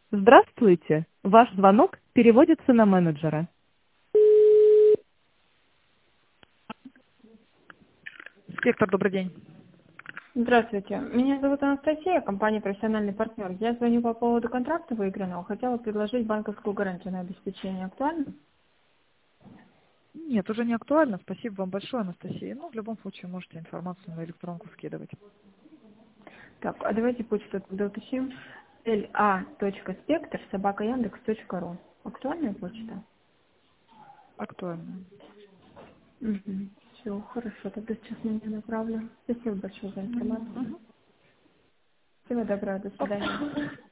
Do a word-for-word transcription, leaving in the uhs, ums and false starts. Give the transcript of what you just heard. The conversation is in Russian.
Здравствуйте. Ваш звонок переводится на менеджера. Спектр, добрый день. Здравствуйте. Меня зовут Анастасия, компания «Профессиональный партнер». Я звоню по поводу контракта выигранного. Хотела предложить банковскую гарантию на обеспечение. Актуально? Нет, уже не актуально. Спасибо вам большое, Анастасия. Ну, в любом случае, можете информацию на электронку скидывать. Так, а давайте почту тогда уточним. la.spectr собака яндекс точка ру. Актуальная почта? Актуально. Угу. Все, хорошо. Тогда сейчас на нее направлю. Спасибо большое за информацию. Мгм. Всего доброго. До свидания.